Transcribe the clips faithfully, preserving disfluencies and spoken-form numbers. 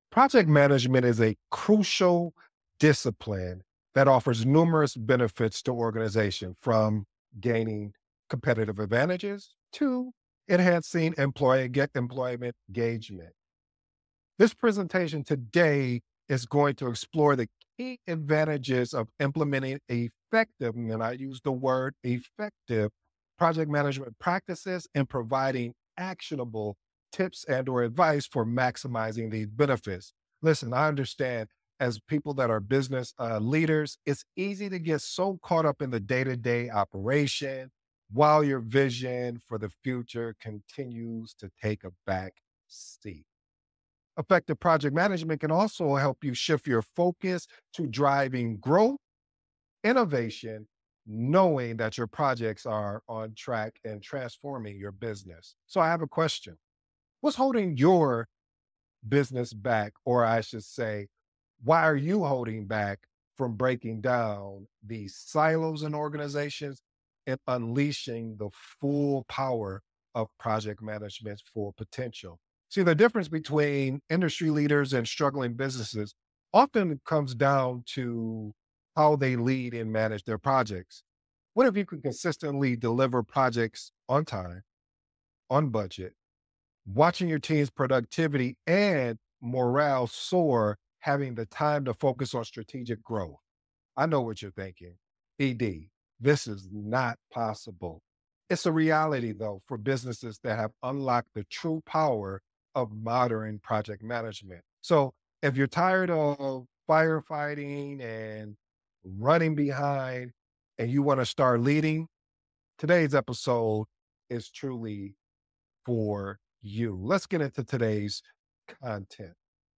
Project management is a crucial discipline that offers numerous benefits to organization, from gaining competitive advantages to enhancing employee get employment engagement. This presentation today is going to explore the key advantages of implementing effective, and I use the word effective, project management practices and providing actionable tips and or advice for maximizing these benefits. Listen, I understand, as people that are business uh, leaders, it's easy to get so caught up in the day-to-day operation while your vision for the future continues to take a back seat. Effective project management can also help you shift your focus to driving growth, innovation, knowing that your projects are on track and transforming your business. So, I have a question. What's holding your business back? Or I should say, why are you holding back from breaking down these silos in organizations and unleashing the full power of project management's full potential? See, the difference between industry leaders and struggling businesses often comes down to how they lead and manage their projects. What if you can consistently deliver projects on time, on budget, watching your team's productivity and morale soar, having the time to focus on strategic growth? I know what you're thinking. E D, this is not possible. It's a reality, though, for businesses that have unlocked the true power of modern project management. So, if you're tired of firefighting and running behind and you want to start leading, today's episode is truly for you. Let's get into today's content.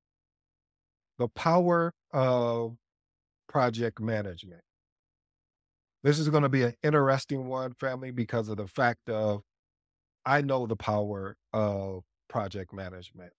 The power of project management. This is going to be an interesting one, family, because of the fact of I know the power of project management.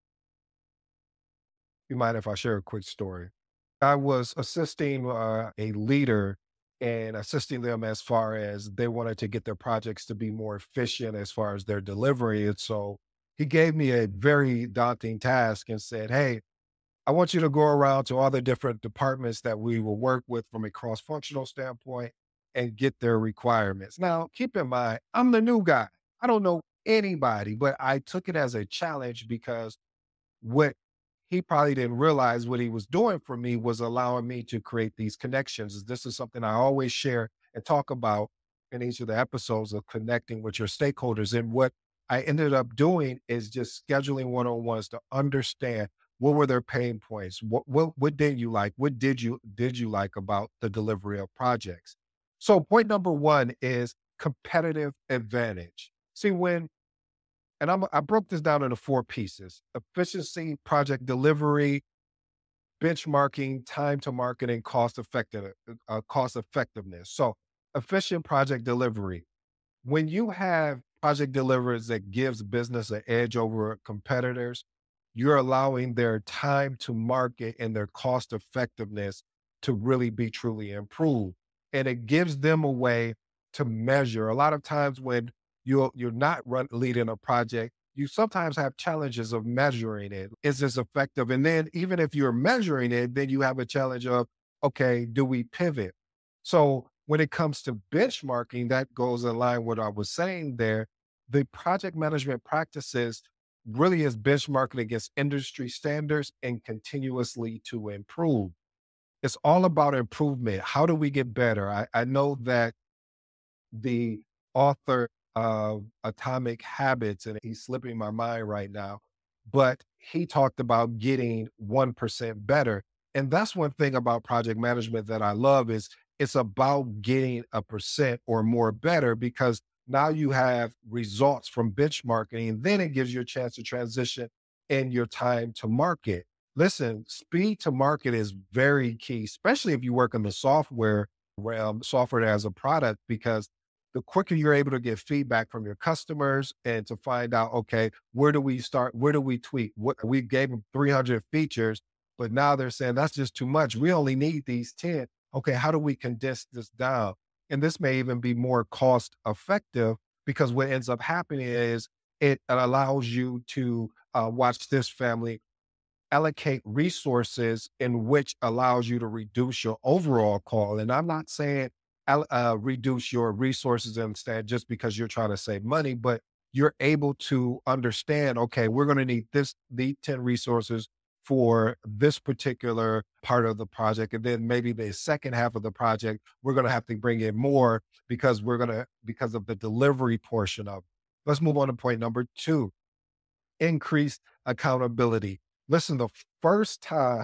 You mind if I share a quick story? I was assisting uh, a leader and assisting them as far as they wanted to get their projects to be more efficient as far as their delivery. And so he gave me a very daunting task and said, "Hey, I want you to go around to all the different departments that we will work with from a cross functional standpoint and get their requirements." Now, keep in mind, I'm the new guy. I don't know anybody, but I took it as a challenge because what he probably didn't realize what he was doing for me was allowing me to create these connections. This is something I always share and talk about in each of the episodes of connecting with your stakeholders. And what I ended up doing is just scheduling one-on-ones to understand what were their pain points, what what what didn't you like, what did you did you like about the delivery of projects. So point number one is competitive advantage. See, when and I'm, I broke this down into four pieces: efficiency, project delivery, benchmarking, time to market, and cost effective, uh, cost effectiveness. So, efficient project delivery. When you have project deliverers that gives business an edge over competitors, you're allowing their time to market and their cost effectiveness to really be truly improved. And it gives them a way to measure. A lot of times when you're you're not run, leading a project, you sometimes have challenges of measuring it. Is this effective? And then even if you're measuring it, then you have a challenge of, okay, do we pivot? So when it comes to benchmarking, that goes in line with what I was saying there. The project management practices really is benchmarking against industry standards and continuously to improve. It's all about improvement. How do we get better? I, I know that the author of Atomic Habits, and he's slipping my mind right now, but he talked about getting one percent better. And that's one thing about project management that I love is it's about getting a percent or more better, because now you have results from benchmarking, and then it gives you a chance to transition in your time to market. Listen, speed to market is very key, especially if you work in the software realm, software as a product, because the quicker you're able to get feedback from your customers and to find out, okay, where do we start? Where do we tweak? What we gave them three hundred features, but now they're saying that's just too much. We only need these ten. Okay, how do we condense this down? And this may even be more cost effective, because what ends up happening is it allows you to uh, watch this, family. allocate resources in which allows you to reduce your overall call. And I'm not saying al- uh, reduce your resources instead just because you're trying to save money, but you're able to understand, okay, we're going to need this, the ten resources for this particular part of the project. And then maybe the second half of the project, we're going to have to bring in more because we're going to, because of the delivery portion of it. Let's move on to point number two: increased accountability. Listen, the first time,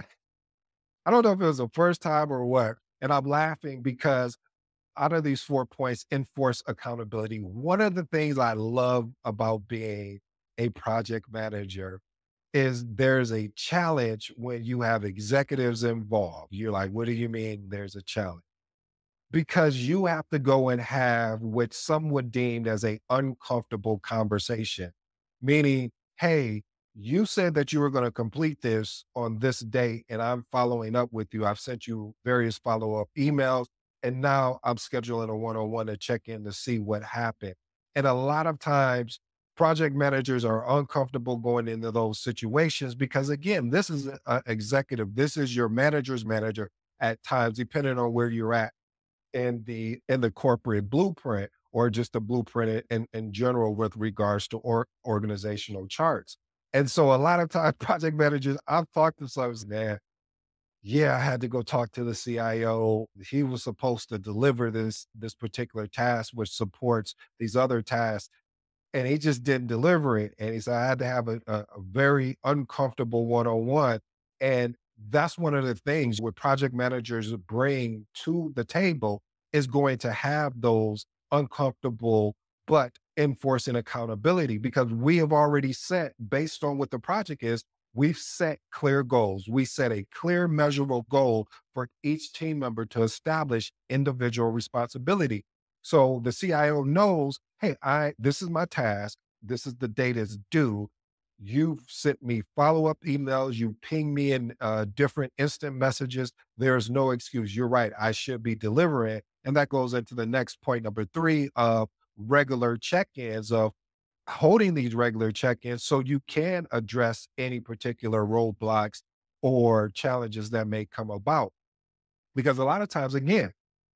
I don't know if it was the first time or what, and I'm laughing because out of these four points, enforce accountability. One of the things I love about being a project manager is there's a challenge when you have executives involved. You're like, what do you mean there's a challenge? Because you have to go and have what some would deem as a uncomfortable conversation, meaning, hey, you said that you were going to complete this on this date, and I'm following up with you. I've sent you various follow-up emails, and now I'm scheduling a one-on-one to check in to see what happened. And a lot of times project managers are uncomfortable going into those situations because, again, this is an executive, this is your manager's manager at times, depending on where you're at in the in the corporate blueprint, or just the blueprint in, in general with regards to or, organizational charts. And so a lot of times project managers, I've talked to some, man, yeah, I had to go talk to the C I O. He was supposed to deliver this this particular task, which supports these other tasks, and he just didn't deliver it. And he said, I had to have a, a, a very uncomfortable one on one. And that's one of the things what project managers bring to the table is going to have those uncomfortable but enforcing accountability, because we have already set, based on what the project is, we've set clear goals. We set a clear, measurable goal for each team member to establish individual responsibility. So the C I O knows, hey, I this is my task. This is the date it's due. You've sent me follow-up emails. You ping me in uh, different instant messages. There's no excuse. You're right. I should be delivering. And that goes into the next point, number three, of regular check-ins, of holding these regular check-ins so you can address any particular roadblocks or challenges that may come about. Because a lot of times, again,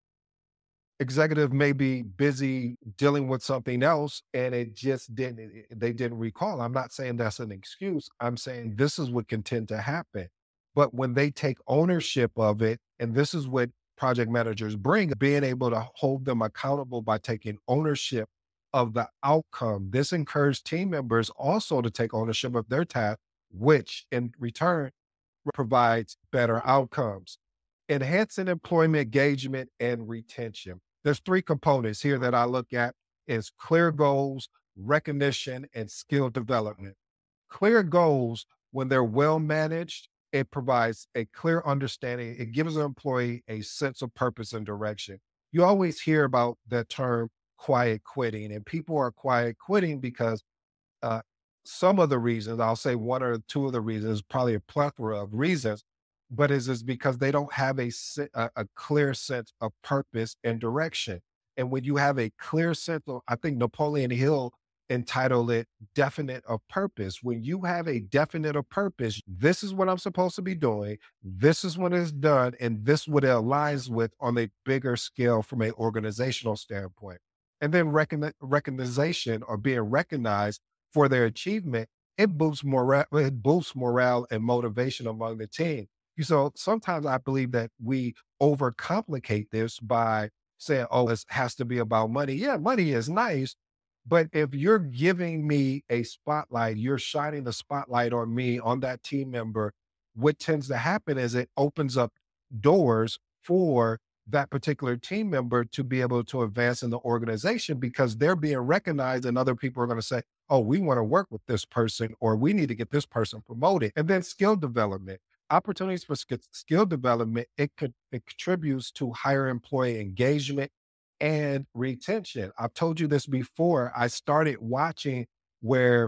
executive may be busy dealing with something else and it just didn't it- it- they didn't recall. I'm not saying that's an excuse. I'm saying this is what can tend to happen. But when they take ownership of it, and this is what project managers bring, being able to hold them accountable by taking ownership of the outcome. This encourages team members also to take ownership of their task, which in return provides better outcomes. Enhancing employment engagement and retention. There's three components here that I look at: is clear goals, recognition, and skill development. Clear goals, when they're well managed, it provides a clear understanding. It gives an employee a sense of purpose and direction. You always hear about the term quiet quitting, and people are quiet quitting because uh, some of the reasons, I'll say one or two of the reasons, probably a plethora of reasons, but is is because they don't have a, se- a a clear sense of purpose and direction. And when you have a clear sense of, I think Napoleon Hill entitled it definite of purpose. When you have a definite of purpose, this is what I'm supposed to be doing. This is what is done. And this what it aligns with on a bigger scale from an organizational standpoint. And then recogni- recognition, or being recognized for their achievement, it boosts morale, it boosts morale and motivation among the team. You So sometimes I believe that we overcomplicate this by saying, oh, it has to be about money. Yeah, money is nice. But if you're giving me a spotlight, you're shining the spotlight on me, on that team member, what tends to happen is it opens up doors for that particular team member to be able to advance in the organization because they're being recognized, and other people are going to say, oh, we want to work with this person, or we need to get this person promoted. And then skill development, opportunities for sk- skill development, it could, it contributes to higher employee engagement and retention. I've told you this before. I started watching where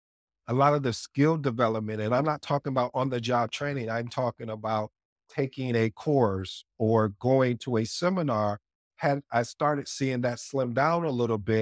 a lot of the skill development, and I'm not talking about on the job training, I'm talking about taking a course or going to a seminar. Had I started seeing that slim down a little bit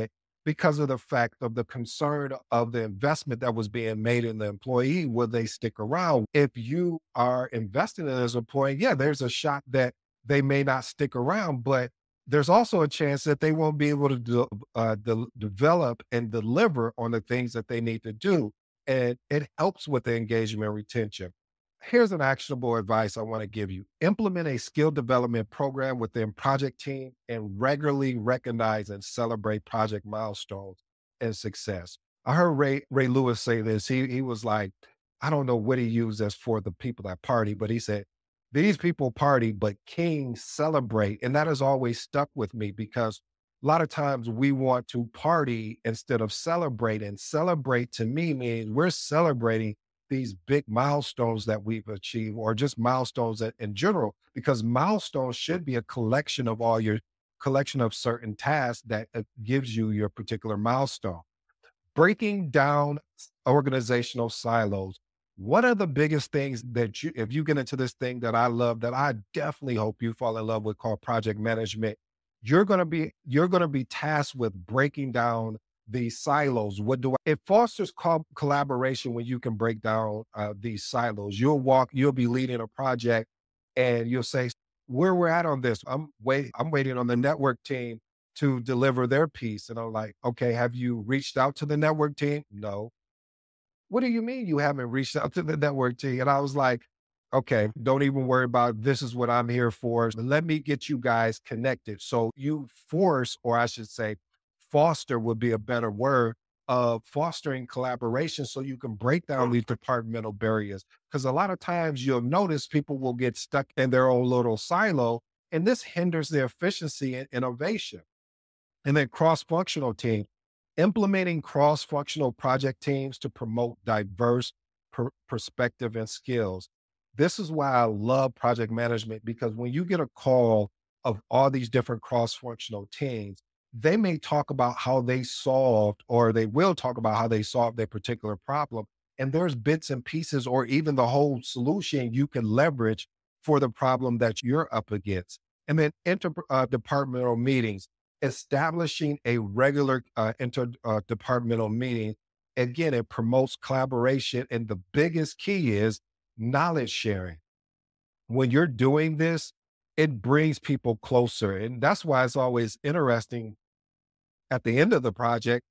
because of the fact of the concern of the investment that was being made in the employee. Will they stick around? If you are investing in as a employee, yeah, there's a shot that they may not stick around, but there's also a chance that they won't be able to de- uh, de- develop and deliver on the things that they need to do. And it helps with the engagement retention. Here's an actionable advice I want to give you. Implement a skill development program within project team and regularly recognize and celebrate project milestones and success. I heard Ray, Ray Lewis say this. He, he was like, I don't know what he used as for the people that party, but he said, these people party, but kings celebrate. And that has always stuck with me because a lot of times we want to party instead of celebrate. And celebrate to me means we're celebrating these big milestones that we've achieved or just milestones in in general, because milestones should be a collection of all your collection of certain tasks that uh, gives you your particular milestone. Breaking down s- organizational silos. What are the biggest things that you, if you get into this thing that I love, that I definitely hope you fall in love with, called project management, you're going to be, you're going to be tasked with breaking down these silos. What do I, it fosters co- collaboration when you can break down uh, these silos. You'll walk, you'll be leading a project and you'll say, where we're at on this. I'm wait, I'm waiting on the network team to deliver their piece. And I'm like, okay, have you reached out to the network team? No. What do you mean you haven't reached out to the network team? And I was like, okay, don't even worry about it. This is what I'm here for. Let me get you guys connected. So you force, or I should say, foster would be a better word of fostering collaboration so you can break down these departmental barriers. Because a lot of times you'll notice people will get stuck in their own little silo, and this hinders their efficiency and innovation. And then cross-functional team, implementing cross-functional project teams to promote diverse per- perspective and skills. This is why I love project management, because when you get a call of all these different cross-functional teams, they may talk about how they solved, or they will talk about how they solved their particular problem. And there's bits and pieces, or even the whole solution you can leverage for the problem that you're up against. And then interdepartmental meetings, establishing a regular uh, interdepartmental meeting. Again, it promotes collaboration. And the biggest key is knowledge sharing. When you're doing this, it brings people closer. And that's why it's always interesting at the end of the project,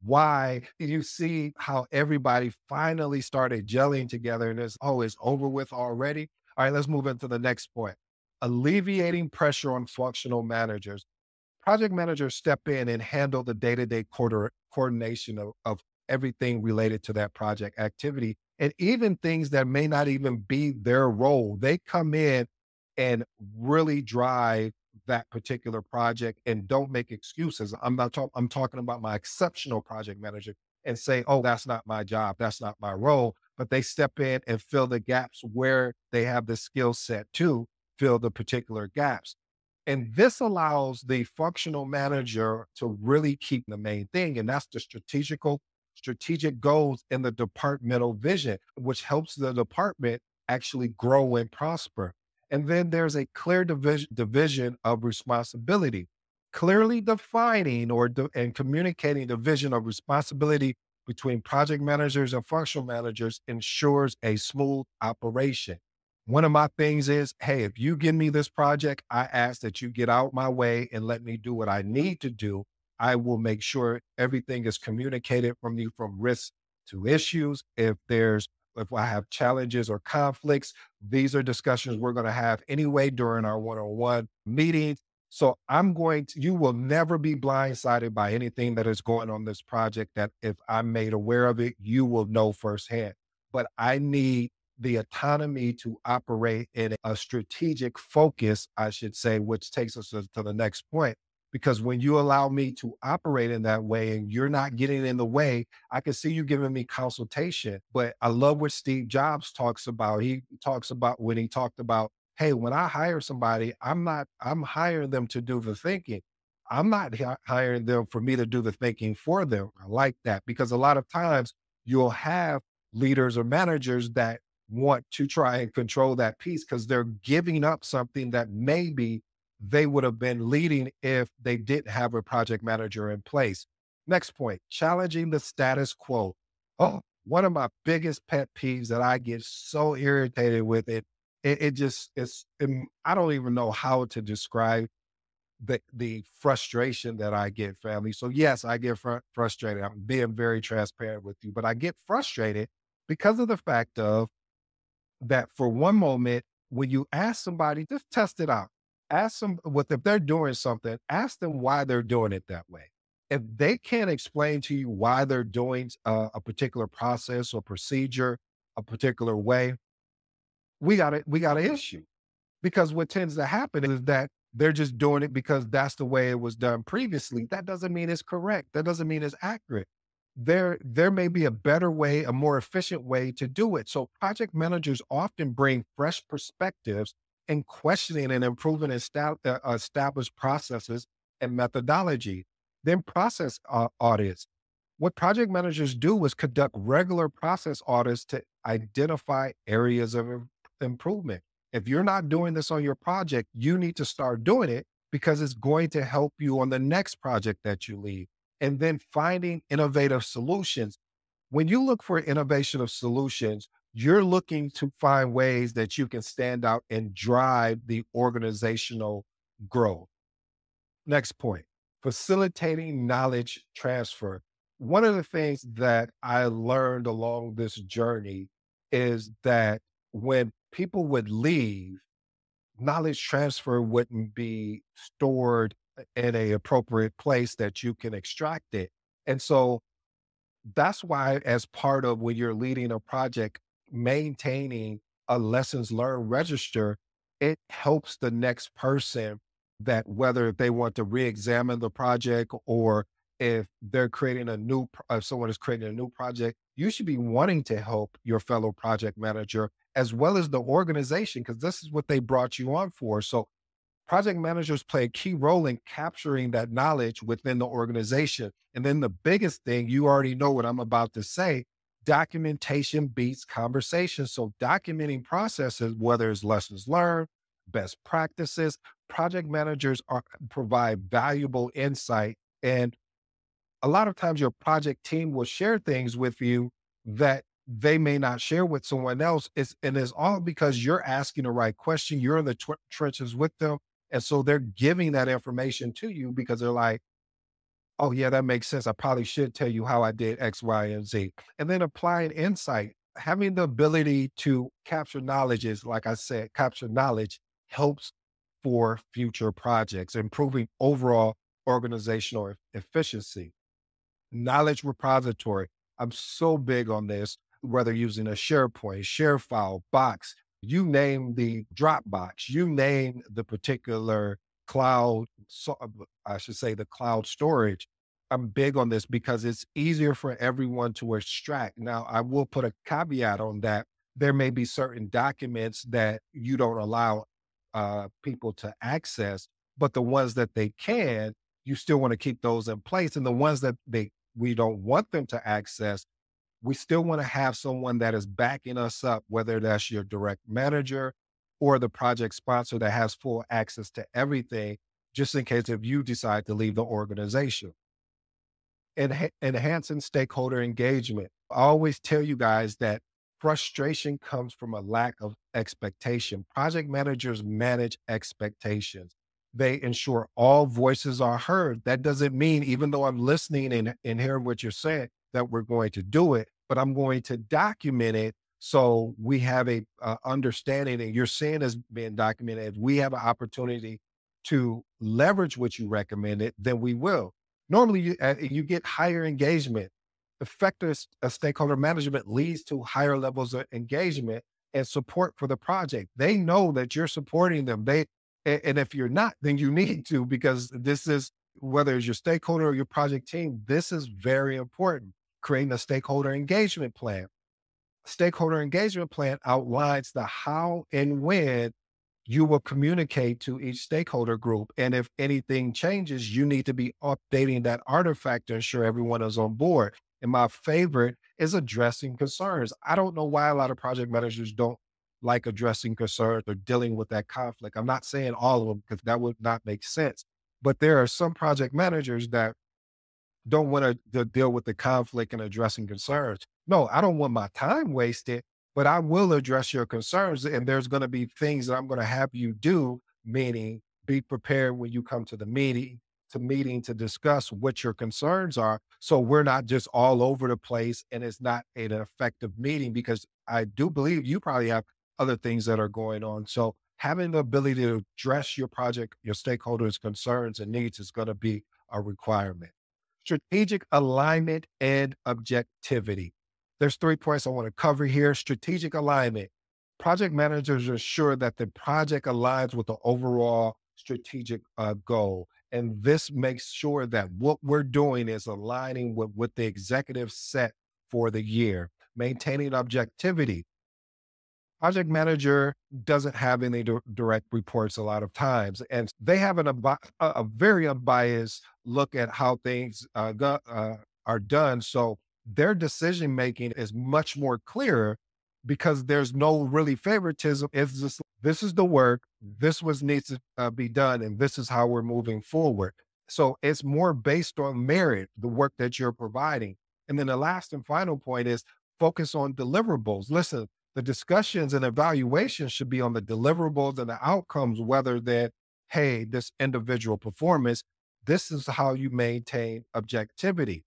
why you see how everybody finally started gelling together and it's, oh, it's over with already. All right, let's move into the next point. Alleviating pressure on functional managers. Project managers step in and handle the day-to-day quarter, coordination of, of everything related to that project activity, and even things that may not even be their role. They come in and really drive that particular project and don't make excuses. I'm not talking, I'm talking about my exceptional project manager and say, oh, that's not my job. That's not my role. But they step in and fill the gaps where they have the skill set to fill the particular gaps. And this allows the functional manager to really keep the main thing, and that's the strategical strategic goals in the departmental vision, which helps the department actually grow and prosper. And then there's a clear division, division of responsibility, clearly defining or de- and communicating the vision of responsibility between project managers and functional managers ensures a smooth operation. One of my things is, hey, if you give me this project, I ask that you get out my way and let me do what I need to do. I will make sure everything is communicated from you, from risks to issues. If there's, if I have challenges or conflicts, these are discussions we're going to have anyway during our one-on-one meetings. So I'm going to, you will never be blindsided by anything that is going on this project, that if I'm made aware of it, you will know firsthand. But I need the autonomy to operate in a strategic focus, I should say, which takes us to, to the next point. Because when you allow me to operate in that way and you're not getting in the way, I can see you giving me consultation. But I love what Steve Jobs talks about. He talks about when he talked about, hey, when I hire somebody, I'm not, I'm hiring them to do the thinking. I'm not hi- hiring them for me to do the thinking for them. I like that, because a lot of times you'll have leaders or managers that want to try and control that piece because they're giving up something that maybe they would have been leading if they didn't have a project manager in place. Next point, challenging the status quo. Oh, one of my biggest pet peeves that I get so irritated with it. It, it just it's um, I don't even know how to describe the the frustration that I get, family. So yes, I get fr- frustrated. I'm being very transparent with you, but I get frustrated because of the fact of that for one moment, when you ask somebody, just test it out. Ask them what if they're doing something, ask them why they're doing it that way. If they can't explain to you why they're doing a, a particular process or procedure a particular way, we got it, we got an issue. Because what tends to happen is that they're just doing it because that's the way it was done previously. That doesn't mean it's correct. That doesn't mean it's accurate. There, there may be a better way, a more efficient way to do it. So project managers often bring fresh perspectives and questioning and improving esta- uh, established processes and methodology. Then process uh, audits. What project managers do is conduct regular process audits to identify areas of im- improvement. If you're not doing this on your project, you need to start doing it because it's going to help you on the next project that you lead. And then finding innovative solutions. When you look for innovation of solutions, you're looking to find ways that you can stand out and drive the organizational growth. Next point, facilitating knowledge transfer. One of the things that I learned along this journey is that when people would leave, knowledge transfer wouldn't be stored in a appropriate place that you can extract it. And so that's why, as part of when you're leading a project, maintaining a lessons learned register, it helps the next person that whether they want to re-examine the project or if they're creating a new, pro- if someone is creating a new project, you should be wanting to help your fellow project manager as well as the organization because this is what they brought you on for. So project managers play a key role in capturing that knowledge within the organization. And then the biggest thing, you already know what I'm about to say, documentation beats conversation. So documenting processes, whether it's lessons learned, best practices, project managers are provide valuable insight. And a lot of times your project team will share things with you that they may not share with someone else. It's, and it's all because you're asking the right question. You're in the tw- trenches with them. And so they're giving that information to you because they're like, oh, yeah, that makes sense. I probably should tell you how I did X, Y, and Z. And then applying insight, having the ability to capture knowledge is, like I said, capture knowledge helps for future projects, improving overall organizational e- efficiency. Knowledge repository. I'm so big on this, whether using a SharePoint, ShareFile, Box, you name the Dropbox, you name the particular cloud, so, uh, I should say the cloud storage. I'm big on this because it's easier for everyone to extract. Now, I will put a caveat on that. There may be certain documents that you don't allow uh, people to access, but the ones that they can, you still want to keep those in place. And the ones that they we don't want them to access, we still want to have someone that is backing us up, whether that's your direct manager or the project sponsor that has full access to everything, just in case if you decide to leave the organization. Enha- enhancing stakeholder engagement. I always tell you guys that frustration comes from a lack of expectation. Project managers manage expectations. They ensure all voices are heard. That doesn't mean, even though I'm listening and, and hearing what you're saying, that we're going to do it, but I'm going to document it so we have a uh, understanding and you're seeing as being documented. If we have an opportunity to leverage what you recommended, then we will. Normally, you, uh, you get higher engagement. Effective s- uh, stakeholder management leads to higher levels of engagement and support for the project. They know that you're supporting them. They a- and if you're not, then you need to because this is whether it's your stakeholder or your project team. This is very important. Creating a stakeholder engagement plan. Stakeholder engagement plan outlines the how and when you will communicate to each stakeholder group. And if anything changes, you need to be updating that artifact to ensure everyone is on board. And my favorite is addressing concerns. I don't know why a lot of project managers don't like addressing concerns or dealing with that conflict. I'm not saying all of them because that would not make sense. But there are some project managers that don't want to deal with the conflict and addressing concerns. No, I don't want my time wasted, but I will address your concerns. And there's going to be things that I'm going to have you do, meaning be prepared when you come to the meeting, to meeting to discuss what your concerns are. So we're not just all over the place and it's not an effective meeting, because I do believe you probably have other things that are going on. So having the ability to address your project, your stakeholders' concerns and needs is going to be a requirement. Strategic alignment and objectivity. There's three points I want to cover here. Strategic alignment. Project managers ensure that the project aligns with the overall strategic uh, goal. And this makes sure that what we're doing is aligning with what the executive set for the year. Maintaining objectivity. Project manager doesn't have any di- direct reports a lot of times, and they have an, unbi- a, a very unbiased look at how things uh, go, uh, are done. So their decision making is much more clear because there's no really favoritism. It's just, this is the work, this was needs to uh, be done, and this is how we're moving forward. So it's more based on merit, the work that you're providing. And then the last and final point is focus on deliverables. Listen, the discussions and evaluations should be on the deliverables and the outcomes, whether that, hey, this individual performance, this is how you maintain objectivity,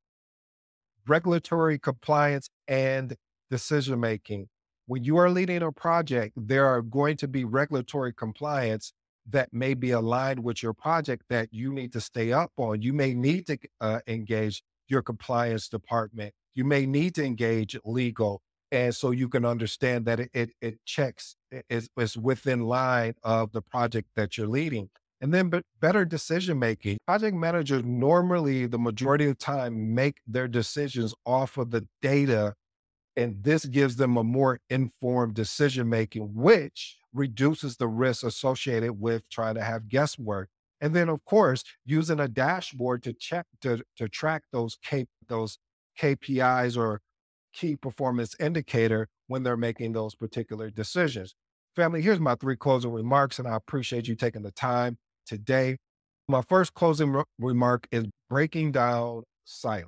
regulatory compliance, and decision making. When you are leading a project, there are going to be regulatory compliance that may be aligned with your project that you need to stay up on. You may need to uh, engage your compliance department. You may need to engage legal. And so you can understand that it, it, it checks, it is, is within line of the project that you're leading. And then but better decision making. Project managers normally, the majority of the time, make their decisions off of the data, and this gives them a more informed decision making, which reduces the risk associated with trying to have guesswork. And then, of course, using a dashboard to check to, to track those K, those K P Is or key performance indicator when they're making those particular decisions. Family, here's my three closing remarks, and I appreciate you taking the time today. My first closing re- remark is breaking down silos.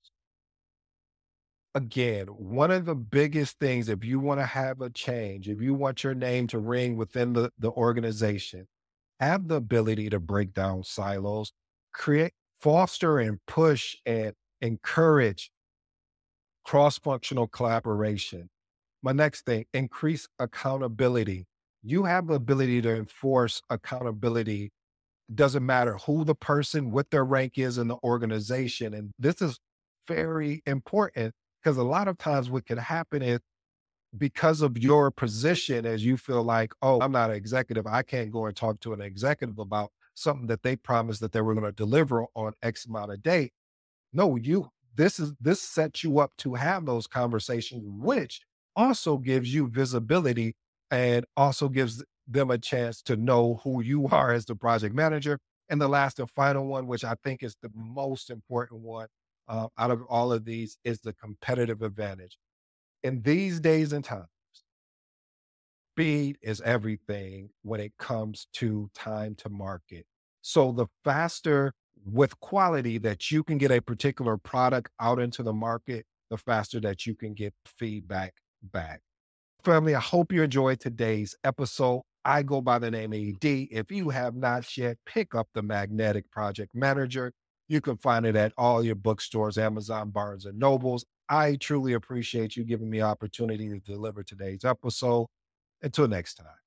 Again, one of the biggest things, if you want to have a change, if you want your name to ring within the, the organization, have the ability to break down silos, create, foster and push and encourage cross-functional collaboration. My next thing, increase accountability. You have the ability to enforce accountability. Doesn't matter who the person, what their rank is in the organization. And this is very important because a lot of times what can happen is because of your position, as you feel like, oh, I'm not an executive, I can't go and talk to an executive about something that they promised that they were going to deliver on X amount of date. No, you, this is, this sets you up to have those conversations, which also gives you visibility and also gives them a chance to know who you are as the project manager. And the last and final one, which I think is the most important one uh, out of all of these, is the competitive advantage. In these days and times, speed is everything when it comes to time to market. So the faster with quality that you can get a particular product out into the market, the faster that you can get feedback back. Family, I hope you enjoyed today's episode. I go by the name A D. If you have not yet, pick up the Magnetic Project Manager. You can find it at all your bookstores, Amazon, Barnes and Nobles. I truly appreciate you giving me opportunity to deliver today's episode. Until next time.